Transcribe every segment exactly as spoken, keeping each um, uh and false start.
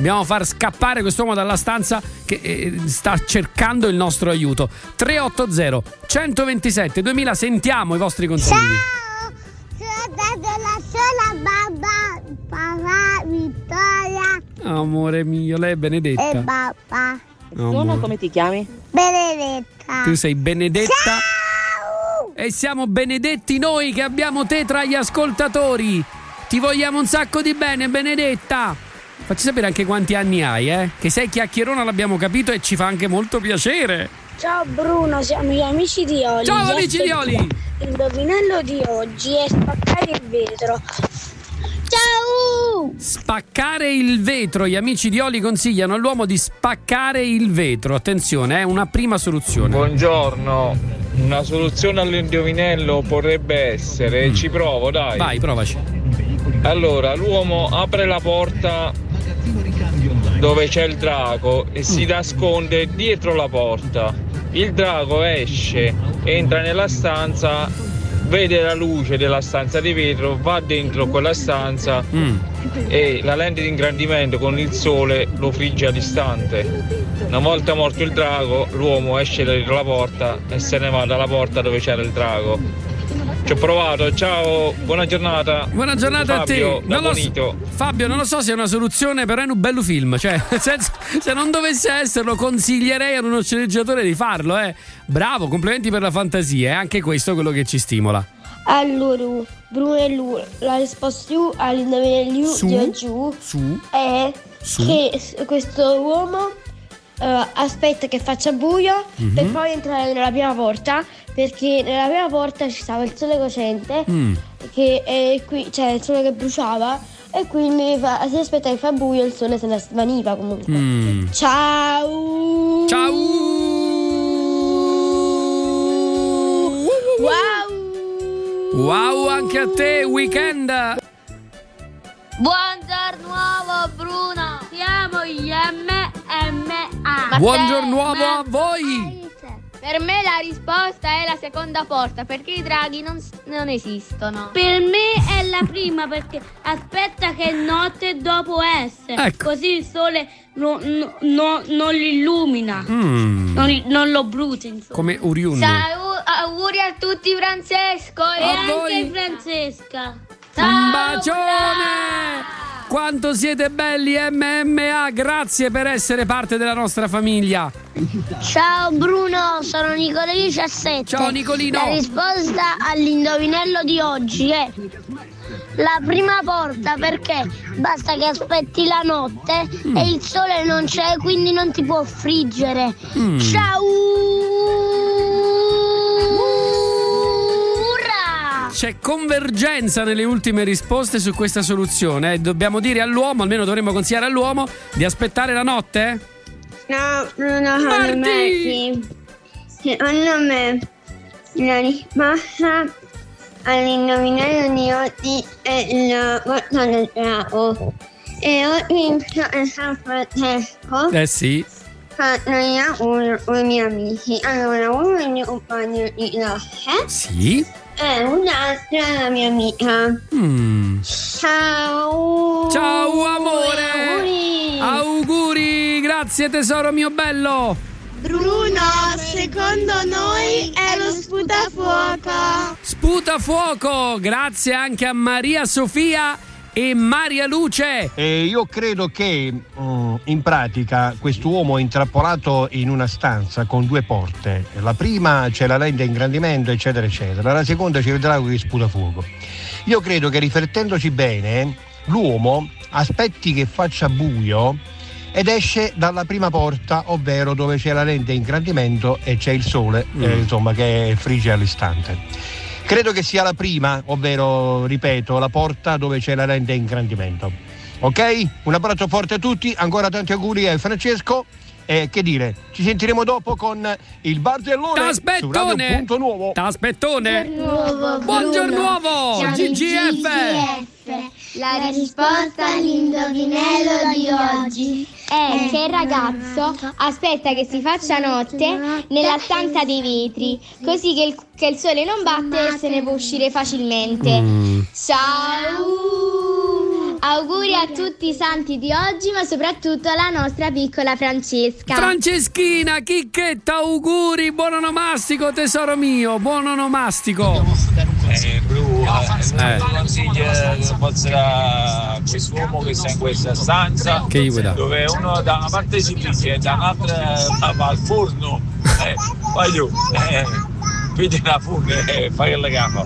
Dobbiamo far scappare quest'uomo dalla stanza che eh, sta cercando il nostro aiuto. tre otto zero centoventisette duemila, sentiamo i vostri consigli. Ciao, sono della sola babba, papà, Vittoria. Amore mio, lei è Benedetta. E papà. Buona, come ti chiami? Benedetta. Tu sei Benedetta. Ciao. E siamo benedetti noi che abbiamo te tra gli ascoltatori. Ti vogliamo un sacco di bene, Benedetta. Facci sapere anche quanti anni hai, eh? Che sei chiacchierona, l'abbiamo capito, e ci fa anche molto piacere. Ciao Bruno, siamo gli amici di Oli. Ciao amici di Oli. L'indovinello di oggi è spaccare il vetro. Ciao! Spaccare il vetro. Gli amici di Oli consigliano all'uomo di spaccare il vetro. Attenzione, è una prima soluzione. Buongiorno. Una soluzione all'indovinello potrebbe essere, mm. ci provo, dai. Vai, provaci. Allora, l'uomo apre la porta dove c'è il drago e mm. si nasconde dietro la porta. Il drago esce, entra nella stanza, vede la luce della stanza di vetro, va dentro quella stanza mm. e la lente di ingrandimento con il sole lo frigge all'istante. Una volta morto il drago, l'uomo esce dietro la porta e se ne va dalla porta dove c'era il drago. Ci ho provato, ciao, buona giornata. Buona giornata Fabio, a te. Non lo so, Fabio, non lo so se è una soluzione, però è un bello film. Cioè, nel senso, se non dovesse esserlo, consiglierei ad uno sceneggiatore di farlo, eh. Bravo, complimenti per la fantasia, è anche questo quello che ci stimola. Allora, Bruno e Lu, la risposta all'indovinello di oggi su, è su. che questo uomo uh, aspetta che faccia buio mm-hmm. per poi entrare nella prima porta, perché nella prima porta ci stava il sole cocente mm. che è qui, cioè il sole che bruciava, e quindi fa, si aspetta che fa buio e il sole se ne svaniva comunque. Mm. Ciao! Ciao! Wow! Wow, anche a te, Weekend! Buongiorno nuovo Bruno, siamo gli M M A. Buongiorno nuovo a voi! Per me la risposta è la seconda porta, perché i draghi non, non esistono. Per me è la prima, perché aspetta che è notte dopo essere, ecco. Così il sole no, no, no, non li illumina, mm. non, non lo brucia, insomma. Come Uriun. Ciao, auguri a tutti Francesco e a anche voi. Francesca. Ciao, un bacione! Quanto siete belli M M A, grazie per essere parte della nostra famiglia. Ciao Bruno, sono Nicolino diciassette. Ciao Nicolino. La risposta all'indovinello di oggi è la prima porta, perché basta che aspetti la notte mm. e il sole non c'è, quindi non ti può friggere. Mm. Ciao! C'è convergenza nelle ultime risposte su questa soluzione. Dobbiamo dire all'uomo, almeno dovremmo consigliare all'uomo, di aspettare la notte? No, Bruno, secondo me sì. Secondo me la risposta all'indovinello di oggi è la porta del drago. E oggi è San Francesco. Eh sì. Faccio gli auguri ai miei amici. Allora, uno dei miei compagni di classe. Sì. E un'altra la mia amica. Mm. Ciao. Ciao amore. Auguri. Auguri. Grazie tesoro mio bello. Bruno, secondo noi è lo sputafuoco. Sputafuoco. Grazie anche a Maria Sofia e Maria Luce. E io credo che um, in pratica quest'uomo è intrappolato in una stanza con due porte. La prima c'è la lente a ingrandimento, eccetera eccetera, la seconda c'è il drago che sputa fuoco. Io credo che, riflettendoci bene, l'uomo aspetti che faccia buio ed esce dalla prima porta, ovvero dove c'è la lente a ingrandimento e c'è il sole mm. eh, insomma, che frigge all'istante. Credo che sia la prima, ovvero, ripeto, la porta dove c'è la lente a ingrandimento. Ok? Un abbraccio forte a tutti, ancora tanti auguri a Francesco. E che dire, ci sentiremo dopo con il Barzellone T'aspettone. su Radio Punto Nuovo. T'aspettone. Nuovo, Buongiorno nuovo. G G F. La risposta all'indovinello di oggi è che il ragazzo aspetta che si faccia notte nella stanza dei vetri, così che il, che il sole non batte e se ne può uscire facilmente. Mm. Ciao! Auguri a tutti i santi di oggi, ma soprattutto alla nostra piccola Francesca. Franceschina, chicchetta, auguri, buon onomastico tesoro mio, buon onomastico. Eh, Bru, eh, consiglio che fosse quest'uomo che sta in questa stanza, che gli vuoi dare? dove uno da una parte si dice e da un'altra va al forno, eh, vai giù, eh, pigli una fune e eh, fai il capo.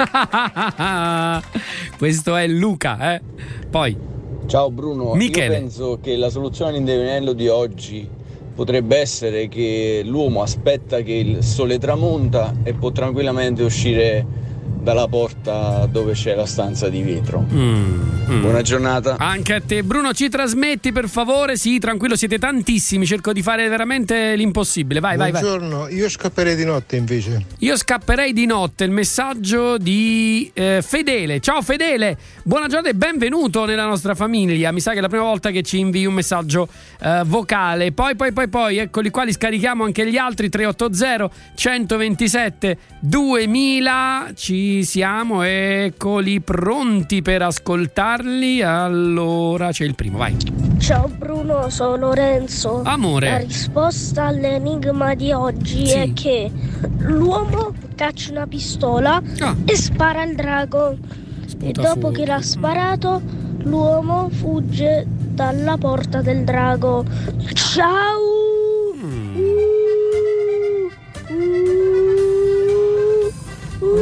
Questo è Luca, eh. Poi ciao Bruno, Michele. Io penso che la soluzione all'indovinello di oggi potrebbe essere che l'uomo aspetta che il sole tramonta e può tranquillamente uscire dalla porta dove c'è la stanza di vetro. Mm, mm. Buona giornata. Anche a te. Bruno, ci trasmetti per favore? Sì, tranquillo, siete tantissimi, cerco di fare veramente l'impossibile. Vai, vai, vai. Buongiorno, io scapperei di notte invece. Io scapperei di notte, il messaggio di eh, Fedele. Ciao Fedele, buona giornata e benvenuto nella nostra famiglia. Mi sa che è la prima volta che ci invii un messaggio eh, vocale. Poi, poi, poi, poi, eccoli qua, li scarichiamo anche gli altri. Tre otto zero centoventisette duemila. Ci siamo, eccoli pronti per ascoltarli. Allora c'è il primo, vai. Ciao Bruno, sono Lorenzo. Amore. La risposta all'enigma di oggi sì. è che l'uomo caccia una pistola ah. e spara al drago. Sputa e dopo fuoco. Che l'ha sparato, l'uomo fugge dalla porta del drago. Ciao! Mm. Uh, uh, uh.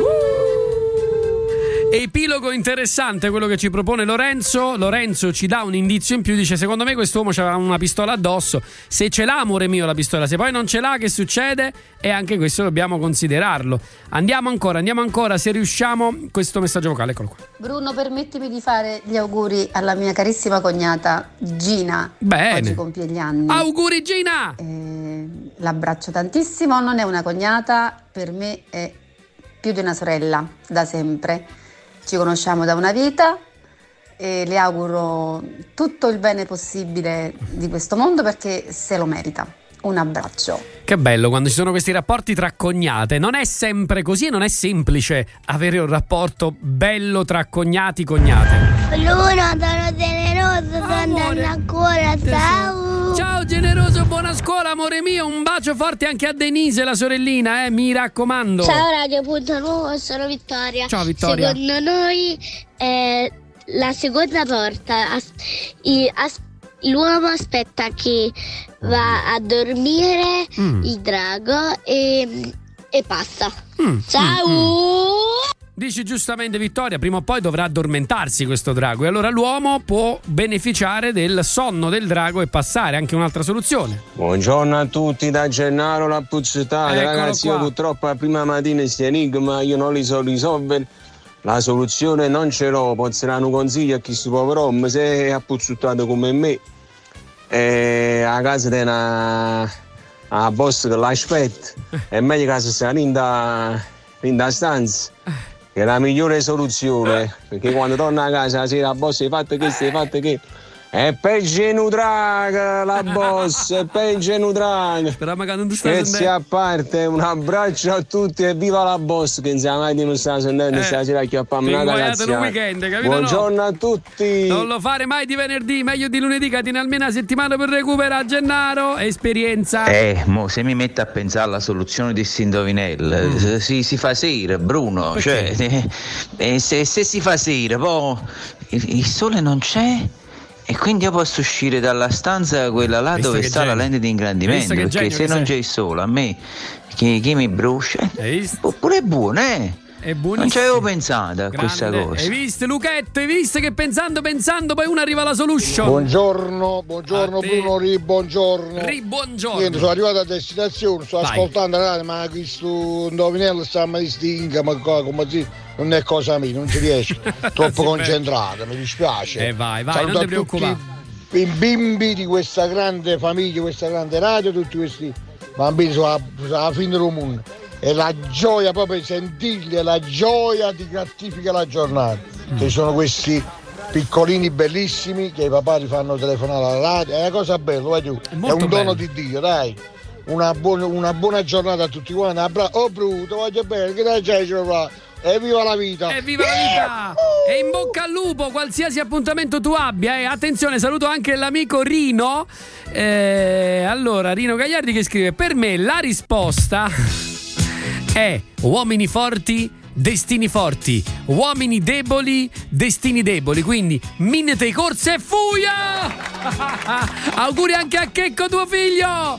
Epilogo interessante quello che ci propone Lorenzo. Lorenzo ci dà un indizio in più, dice: secondo me quest'uomo c'aveva una pistola addosso. Se ce l'ha, amore mio, la pistola, se poi non ce l'ha, che succede? E anche questo dobbiamo considerarlo. Andiamo ancora, andiamo ancora, se riusciamo, questo messaggio vocale, eccolo qua. Bruno, permettimi di fare gli auguri alla mia carissima cognata Gina. Bene. Oggi compie gli anni. Auguri Gina! Eh, l'abbraccio tantissimo, non è una cognata, per me è più di una sorella, da sempre. Ci conosciamo da una vita e le auguro tutto il bene possibile di questo mondo perché se lo merita. Un abbraccio. Che bello quando ci sono questi rapporti tra cognate. Non è sempre così e non è semplice avere un rapporto bello tra cognati cognate. Bruno, sono generoso, sto andando ancora, ciao. Ciao generoso, buona scuola amore mio. Un bacio forte anche a Denise, la sorellina, eh, mi raccomando. Ciao Radio Punto Nuovo, sono Vittoria. Ciao Vittoria. Secondo noi è la seconda porta. As- i- as- l'uomo aspetta che va a dormire mm. il drago e, e passa. Mm. Ciao. Mm. Dici giustamente Vittoria, prima o poi dovrà addormentarsi questo drago e allora l'uomo può beneficiare del sonno del drago e passare. Anche un'altra soluzione. Buongiorno a tutti da Gennaro La Puzzettata. Ragazzi, qua. Io purtroppo la prima mattina questi enigma io non li so risolvere. La soluzione non ce l'ho, posso un consiglio a chi si può però se è appuzzettato come me e a casa di una a boss che l'aspetta è meglio che si sta in da in da stanza. È la migliore soluzione, perché quando torna a casa la sera, boss hai fatto questo, hai fatto che è peggio nudraga la boss, è peggio nudraga. Speriamo che non ti stai sentendo. Scherzi a parte, un abbraccio a tutti e viva la boss che insieme a non sta sentendo, eh, stasera chiappiamo una ragazza. Weekend, capito? Buongiorno no? a tutti. Non lo fare mai di venerdì, meglio di lunedì, che tieni almeno una settimana per recuperare. Gennaro, esperienza. Eh, mo se mi metto a pensare alla soluzione di sto indovinello, mm. si, si fa sera, Bruno. Perché? Cioè, eh, se, se si fa sera, poi il, il sole non c'è. E quindi io posso uscire dalla stanza quella là dove sta genio. La lente di ingrandimento, perché se non c'è il sole a me chi, chi mi brucia oppure è buono, eh? È buonissimo. Non ci avevo pensato a Grande. Questa cosa. Hai visto Luchetto? Hai visto che pensando pensando poi uno arriva alla solution. Buongiorno, buongiorno Bruno, ri buongiorno. Ri buongiorno. Niente, sono arrivato a destinazione, sto Vai. ascoltando la radio, ma questo indovinello sta ma distinga, ma come si non è cosa mia, non ci riesco. Troppo concentrata, mi dispiace. E eh vai, vai, Saluto non ti preoccupare. I bimbi di questa grande famiglia, questa grande radio, tutti questi bambini sono alla fine del mondo. E la gioia proprio di sentirli, è la gioia di gratifica la giornata. Mm. Ci sono questi piccolini bellissimi che i papà li fanno telefonare alla radio, è una cosa bella, vai tu. È, è un dono bello. Di Dio, dai. Una buona, una buona giornata a tutti quanti. Oh Bruto, voglio bene, che dai c'è? Evviva la vita! Evviva la vita! E in bocca al lupo, qualsiasi appuntamento tu abbia. E eh. attenzione, saluto anche l'amico Rino. Eh, allora, Rino Gagliardi che scrive: per me la risposta è uomini forti, destini forti, uomini deboli, destini deboli. Quindi minete corse e fuia! Auguri anche a Checco, tuo figlio!